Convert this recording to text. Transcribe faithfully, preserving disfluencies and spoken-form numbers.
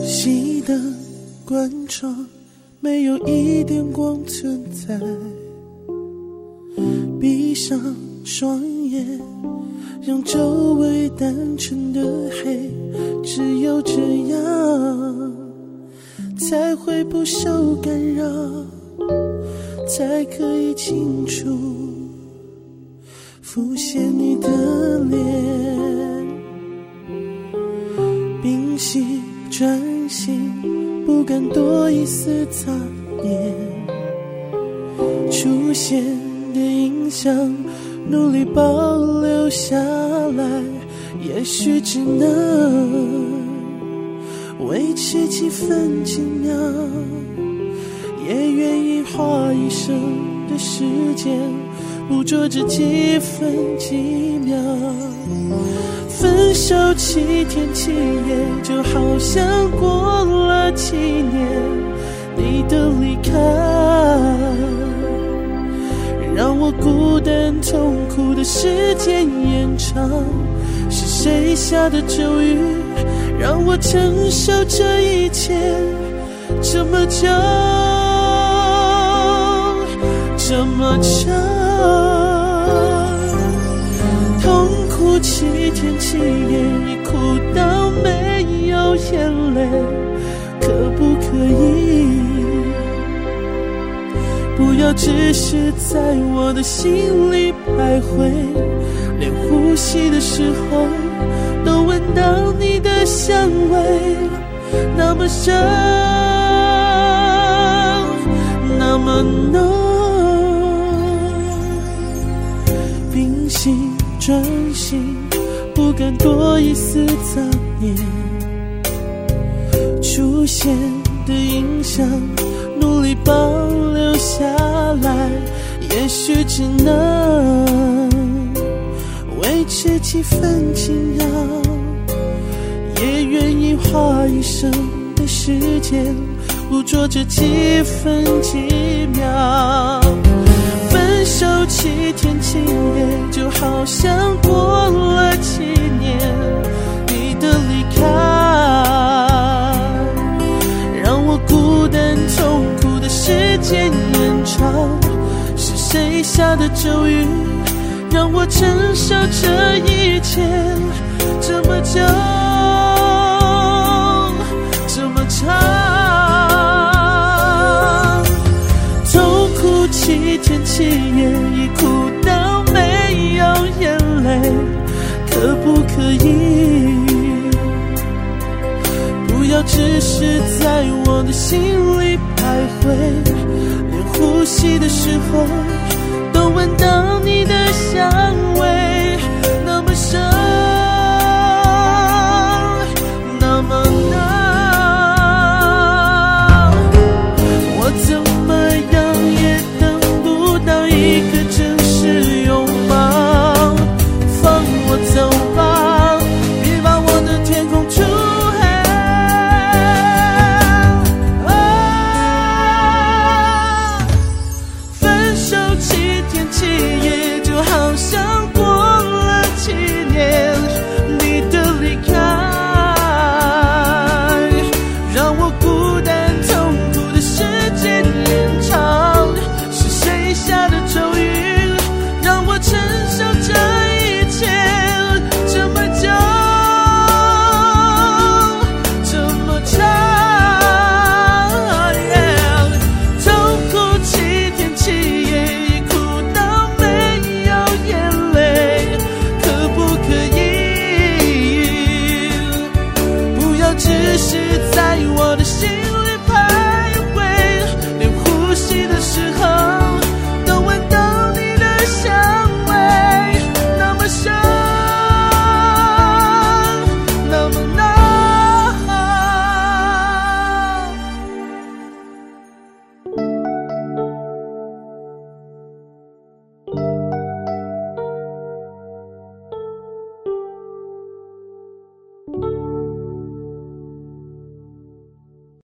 熄灯关窗，没有一点光存在，闭上双眼，让周围单纯的黑，只有这样才会不受干扰，才可以清楚浮现你的脸。屏息专心，不敢多一丝杂念，出现的影像努力保留下来，也许只能维持几分几秒，也愿意花一生的时间捕捉这几分几秒。分手七天七夜，就好像过了七年，你的离开让我孤单痛苦的时间延长，是谁下的咒语让我承受这一切这么久这么久。痛苦七天七夜，一哭到没有眼泪，可不可以不要只是在我的心里徘徊，连呼吸的时候都闻到你的香味，那么深那么浓。屏息专心，不敢多一丝杂念，出现的影像努力保留下来，也许只能维持几分几秒，也愿意花一生的时间捕捉这几分几秒。分手七天七夜，就好像过了七年，你的离开让我孤单痛苦的时间延长，是谁下的咒语让我承受这一切这么久这么长。痛苦七天七夜，一哭到没有眼泪，可不可以不要只是在我的心里徘徊，连呼吸的时候都闻到你的香味，那么深